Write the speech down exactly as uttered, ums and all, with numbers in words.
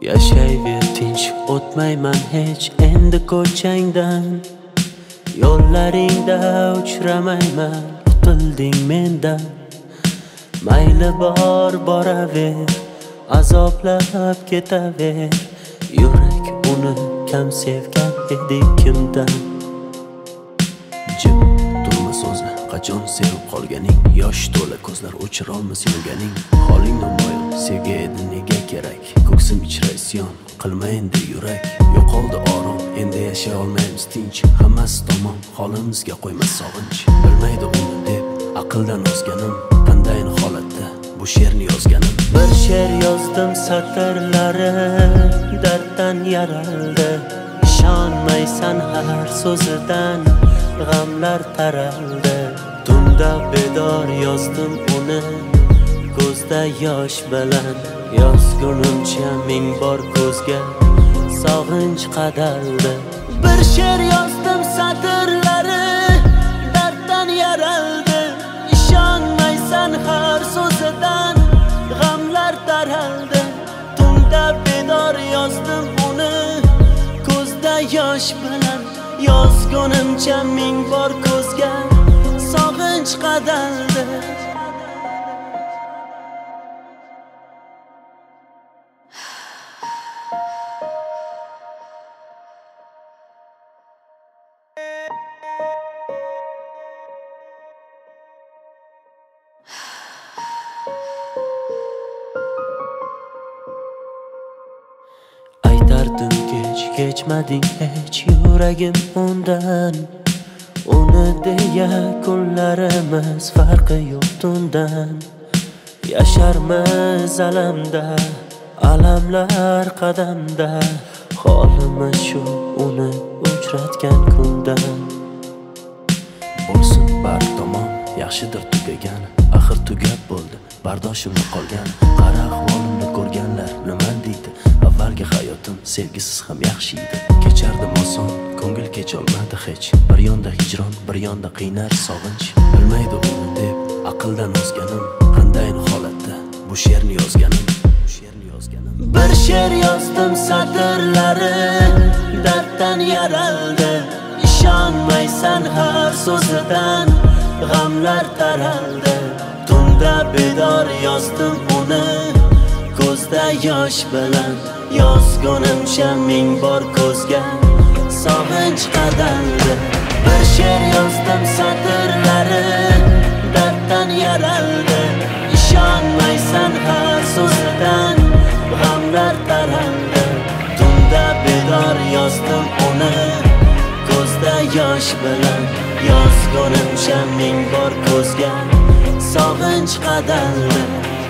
Yashayver tinch, o'tmayman hech endi ko'changdan. Yo'llaringda uchramayman, qutilding mendan. Mayli bor boraver, azoblab ketaver. Yurak uni kam sevgan edi kimdan. Jim turma so'zla, qachon sevib qolganing? Yosh to'la ko'zlar o'chirolmas yurganing. Holing namoyon, sevgi edi nega kerak? Ko'ksim ichra isyon, qilma endi yurak. Yo'qoldi orom, endi yashay olmaymiz tinch. Hammasi tamom, holimizga qo'ymas sog'inch. Bilmaydi uni deb aqldan ozganim, qandayin holatda bu she'rni yozganim. Bir she'r yozdim satrlari darddan yaraldi. Ishonmaysan har so'zidan g'amlar taraldi. Tunda bedor yozdim uni ko'zda yosh bilan. Yozgunimcha ming bor ko'zga sog'inch qadaldi. Bir she'r yozdim satrlari darddan yaraldi. Ishonmaysan har so'zidan g'amlar taraldi. Tunda bedor yozdim uni ko'zda yosh bilan. Yozgunimcha ming bor ko'zga sog'inch qadaldi. Aytardim kech, kechmading hech yuragim undan. Uni deya kunlarimiz farqi yo'q tundan. Yasharmiz alamda, alamlar qadamda. Holimiz shu uni uchratgan kundan. Bo'lsin bar tomon, yaxshidir tugagan. Axir tugab bo'ldi, bardoshimni qolgan. Qara ahvolimni ko'rganlar nima deydi? Avvalgi hayotim sevgisiz ham yaxshi edi. Kechardim oson, ko'ngil kecholmadi hech. Bir yonda hijron, bir yonda qiynar sog'inch. Bilmaydi uni deb aqldan ozganim, qandayin holatda bu she'rni yozganim. Bu she'rni yozganim. Bir she'r yozdim satrlari darddan yaraldi. Ishonmaysan har so'zidan g'amlar taraldi. Tunda bedor yozdim uni ko'zda yosh bilan. Yozgunimcha ming bor ko'zga sog'inch qadaldi. Bir she'r yozdim satrlari darddan yaraldi. Ishonmaysan har so'zidan g'amlar taraldi. Tunda bedor yozdim uni ko'zda yosh bilan. Yozgunimcha ming bor ko'zga sog'inch qadaldi.